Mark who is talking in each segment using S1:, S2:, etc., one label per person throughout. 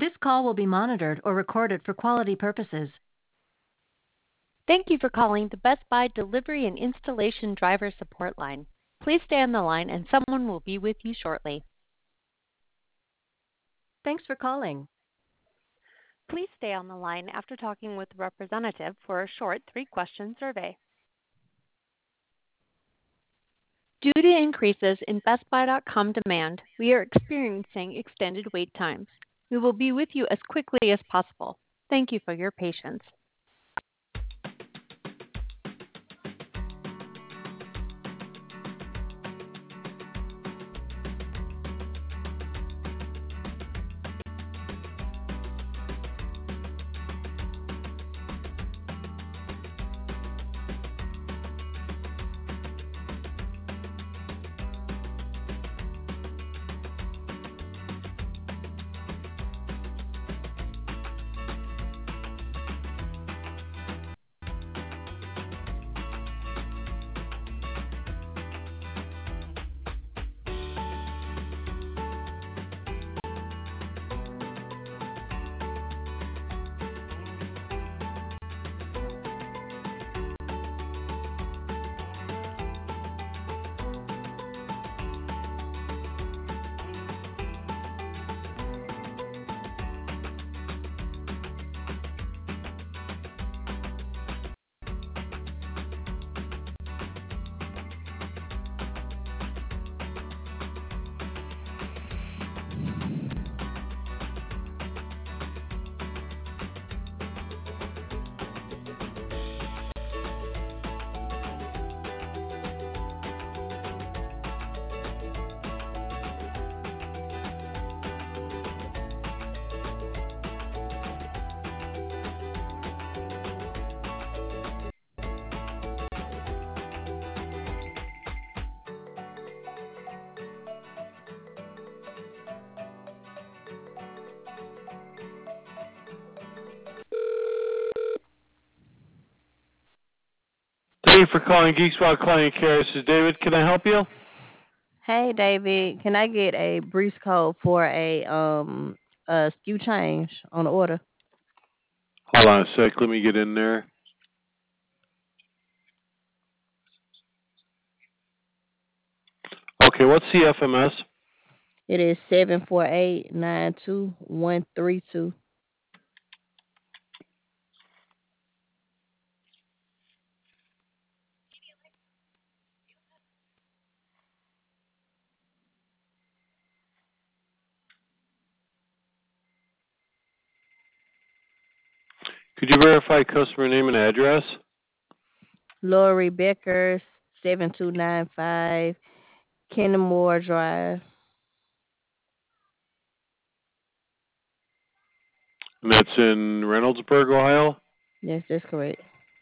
S1: This call will be monitored or recorded for quality purposes.
S2: Thank you for calling the Best Buy Delivery and Installation Driver Support Line. Please stay on the line and someone will be with you shortly.
S1: Thanks for calling.
S2: Please stay on the line after talking with the representative for a short 3-question survey. Due to increases in BestBuy.com demand, we are experiencing extended wait times. We will be with you as quickly as possible. Thank you for your patience.
S3: Thank you for calling Geek Squad Client Care. This is David. Can I help you?
S4: Hey, David, can I get a breeze code for a SKU change on the order?
S3: Hold on a sec. Let me get in there. Okay, what's the FMS?
S4: It is 748-92132.
S3: Could you verify customer name and address?
S4: Lori Becker, 7295 Kenmore Drive.
S3: And that's in Reynoldsburg, Ohio?
S4: Yes, that's correct.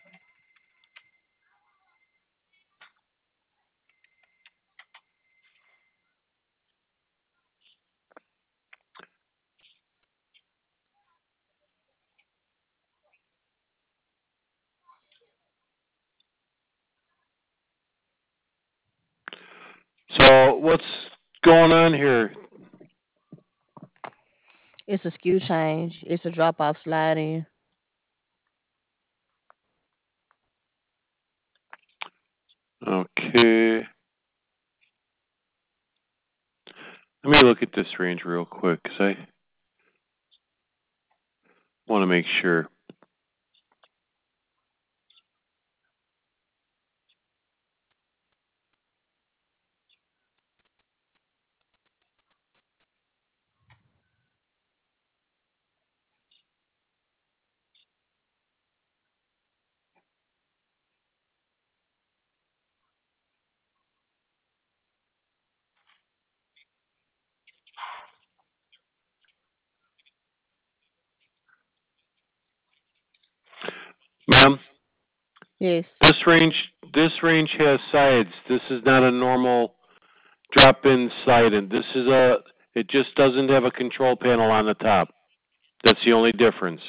S3: So what's going on here?
S4: It's a SKU change. It's a drop-off slide-in.
S3: Okay. Let me look at this range real quick because I want to make sure. Ma'am?
S4: Yes.
S3: This range has sides. This is not a normal drop-in slide-in. It just doesn't have a control panel on the top. That's the only difference.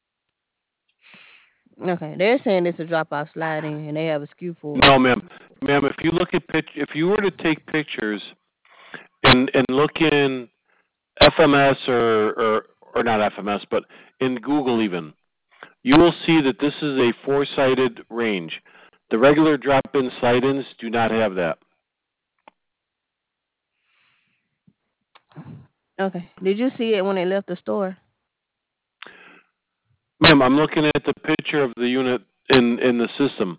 S4: Okay, they're saying it's a drop-off slide-in, and they have a SKU for it.
S3: No, ma'am. Ma'am, if you were to take pictures and look in FMS or or not FMS, but in Google even, you will see that this is a four-sided range. The regular drop-in slide-ins do not have that.
S4: Okay. Did you see it when it left the store?
S3: Ma'am, I'm looking at the picture of the unit in the system.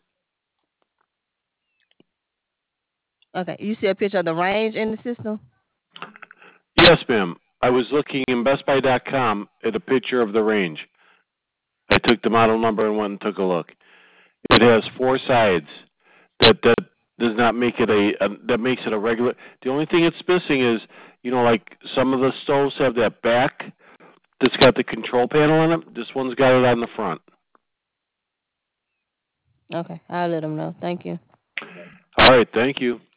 S4: Okay. You see a picture of the range in the system?
S3: Yes, ma'am. I was looking in BestBuy.com at a picture of the range. I took the model number and went and took a look. It has four sides. That does not make it that makes it a regular. The only thing it's missing is, like some of the stoves have that back that's got the control panel on it. This one's got it on the front.
S4: Okay. I'll let them know. Thank you.
S3: All right. Thank you.